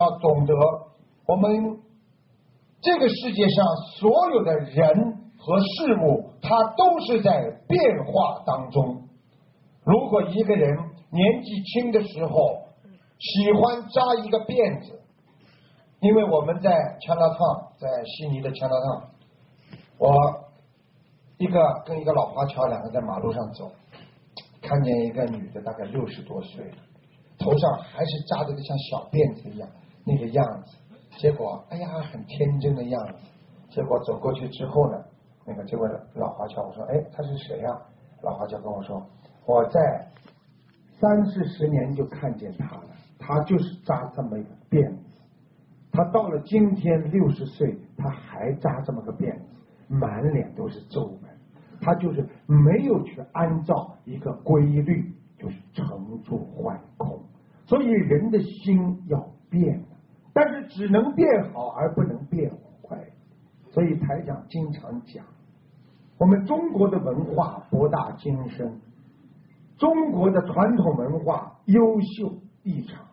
要懂得，我们这个世界上所有的人和事物，它都是在变化当中。如果一个人年纪轻的时候喜欢扎一个辫子，因为我们在Chinatown，在悉尼的Chinatown，我跟一个老华侨两个在马路上走，看见一个女的大概60多岁了，头上还是扎着个像小辫子一样那个样子，结果哎呀很天真的样子，结果走过去之后呢，这位老华侨我说哎他是谁啊？老华侨跟我说我在30-40年就看见他了，他就是扎这么一个辫子，他到了今天60岁他还扎这么个辫子，满脸都是皱纹，他就是没有去按照一个规律，就是成住坏空。所以人的心要变，但是只能变好而不能变坏。所以台长经常讲，我们中国的文化博大精深，中国的传统文化优秀异常。